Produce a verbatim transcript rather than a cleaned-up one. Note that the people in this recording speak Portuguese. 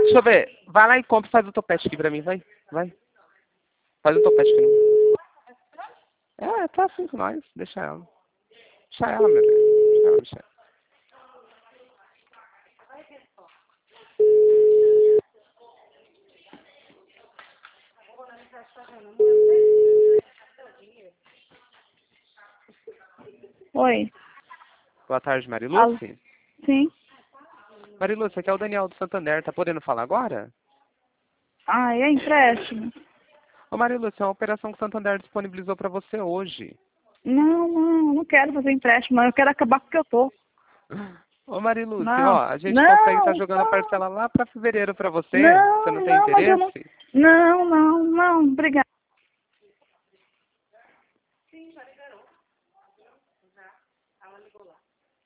Deixa eu ver. Vai lá e compra, faz o topete aqui pra mim, vai. Vai. Faz o topete aqui. É, tá assim com nós. Deixa ela. Deixa ela, meu Deus. Deixa ela, deixa ela. Oi. Boa tarde, Mariluce. Sim. Mariluce, aqui é o Daniel do Santander. Tá podendo falar agora? Ah, é empréstimo? Ô, Mariluce, é uma operação que o Santander disponibilizou pra você hoje. Não, não, não quero fazer empréstimo, eu quero acabar com o que eu tô. Ô, Mariluce, Não, ó, a gente consegue estar não, jogando a parcela lá pra fevereiro pra você. Você não, não tem não, mas eu não... interesse? Não, não, não, obrigada.